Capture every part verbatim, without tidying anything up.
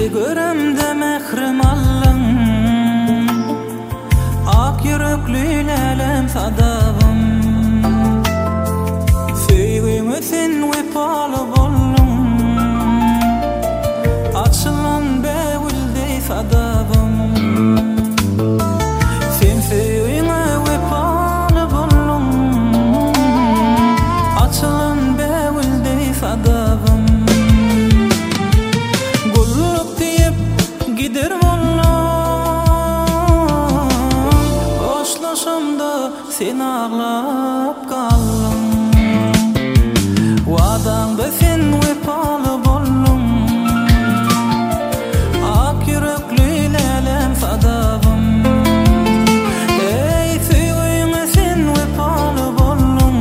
göremde mehrim allın, ak yüreklü lelem sadavım. Söýgüňe sen wepaly boldun, açylan bäwildi sadavım. Sen söýgüňe wepaly boldun, açylan bäwildi sadavım. Gulluk diýip gider boldum, hoşlaşamda sen ağlap kaldın. Wadaňda sen wepaly boldun, ak yürekli lelem sadavım. Ey söýgüňe sen wepaly boldun,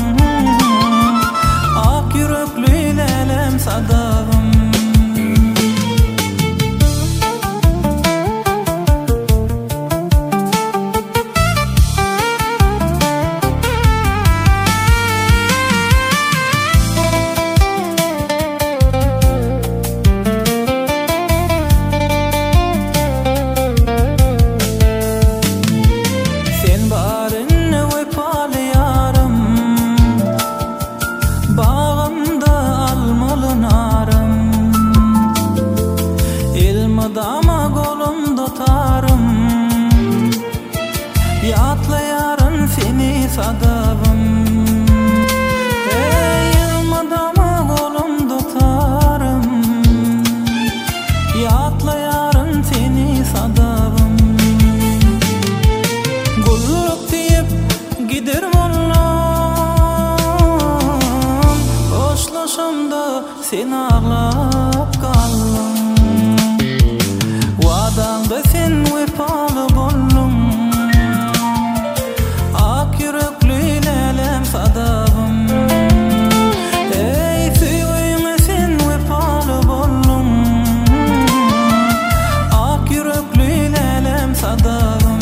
ak yürekli lelem sadavım. Dama golumda tarım, yatlayarın seni sadavım. Ey madama golumda tarım, yatlayarın seni sadavım. Gulluk diýip gider boldum, hoşlaşamda sen ağlap kaldın. Wadaňda sen wepaly boldun, ak yürekli lelem sadavım. Ey söýgüňe sen wepaly boldun, ak yürekli lelem sadavım.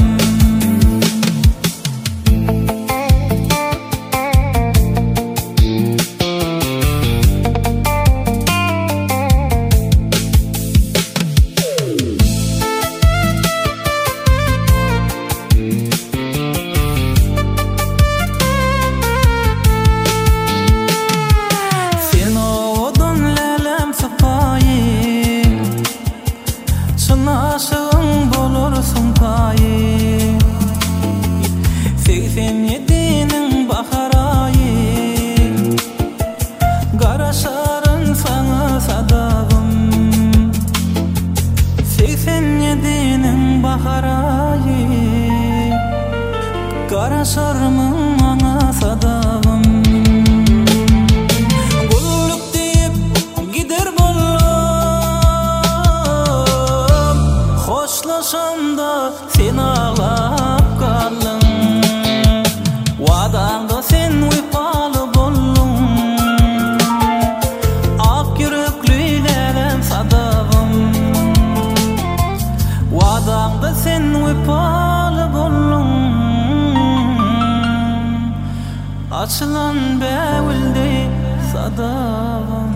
Aşığın bolursun payı, seksen yedinin bahar ayı, garaşarın sana sadavım. Seksen yedinin bahar ayı, garaşarmın mana sadavım. Gulluk diýip gider hoşlaşamda sen ağlap kaldın. Wadaňda sen wepaly boldun, ak yürekli lelem sadavım. Wadaňda sen wepaly boldun, açylan bäwildi sadavım.